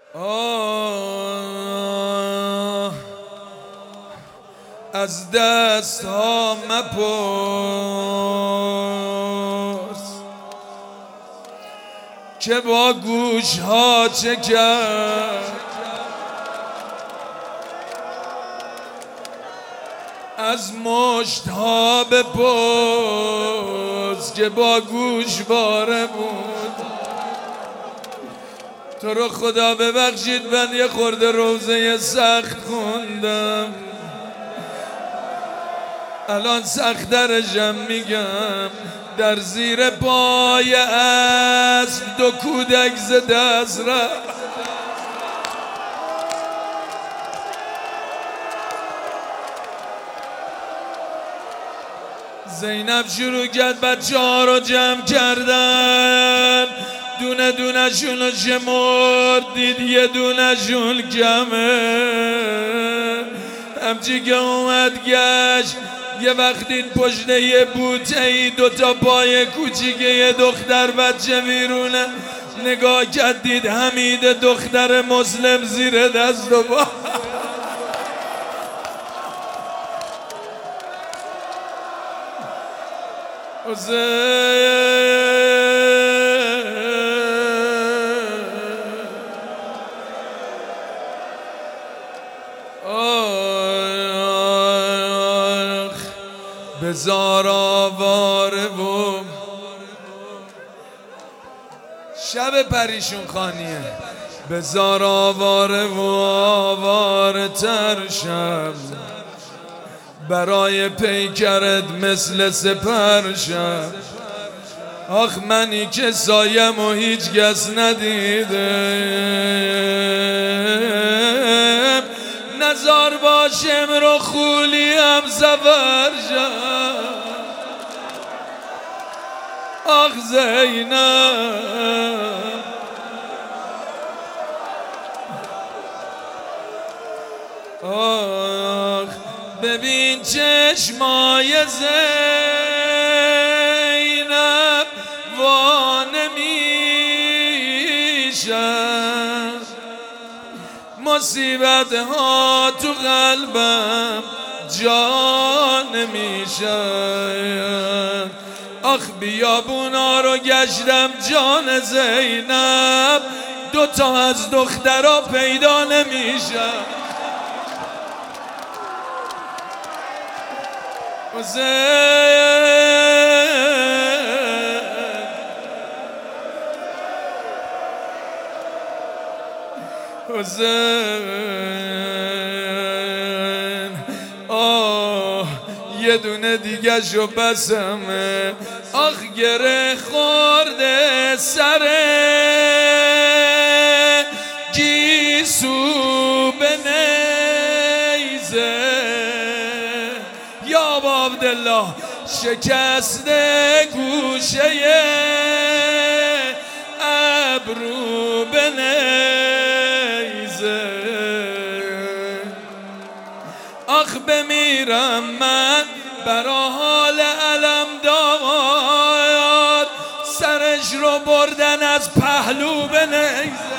آه از دست ها مپرس که با گوش ها چه کرد. از مشت ها بپرس که با گوش باره بود. تو رو خدا ببخشید من یه خورده روزه سخت خوندم، الان سخت‌ترشم میگم. در زیر پای اسب 2 کودک ز دست رفت. زینب شروع کرد بچه‌ها رو جمع کردن، دونه دونه شون شمرد، دید یه دونه شون کمه. همچی که اومد گشت یه وقت دید پشت یه بوته ای 2 تا پای کوچیک یه دختر بچه بیرونه. نگاه کرد دید حمید دختر مسلم زیر دست و پا. بزار آواره و شب پریشون خانیه. بزار آواره و آواره تر شب، برای پیکرت مثل سپر شب. آخ منی که سایم و هیچ کس ندیدم، نزار باشم رو خولیم سفر شب. آخ زینب آخ ببین چشمای زینب وانه میشن، مصیبت ها تو قلبم جان میشن. آخ بیابونا رو گشتم جان زینب، 2 تا از دخترها پیدا نمیشن. حسین آه یه دونه دیگه شو بسمه. آخ گره خورده سر گیسو به نیزه، یا عبدالله شکسته گوشه ابرو به نیزه. آخ بمیرم من برا حال علم داد، سرش رو بردن از پهلو به نیزه.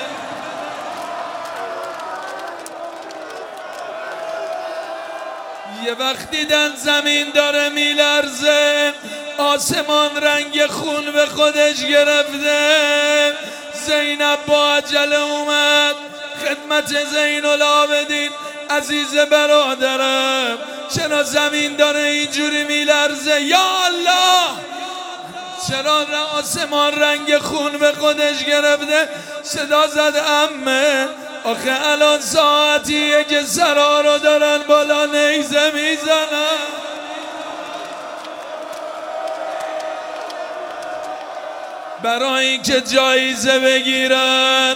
یه وقت دیدن زمین داره میلرزه، آسمان رنگ خون به خودش گرفته. زینب با عجله اومد خدمت زین العابدین. عزیز برادرم چرا زمین داره اینجوری میلرزه؟ یا الله چرا آسمان رنگ خون به خودش گرفته؟ صدا زد عمه آخه الان ساعتیه که سرا رو دارن بالا نیزه میزنن. برای اینکه جایزه بگیرن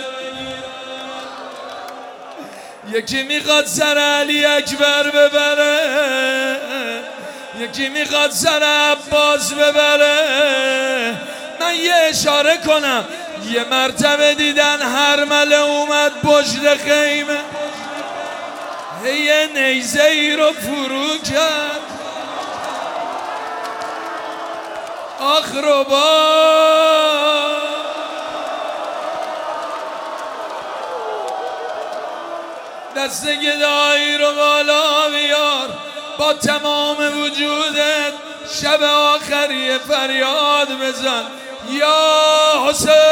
یکی میخواد سر علی اکبر ببره، یکی میخواد سر عباس ببره. من یه اشاره کنم، یه مرتبه دیدن هرمله اومد پشت خیمه، یه نیزه ای رو فرو کرد. آخ ربا، دست گدایی رو بالا بیار، با تمام وجودت شب آخری فریاد بزن یا حسین.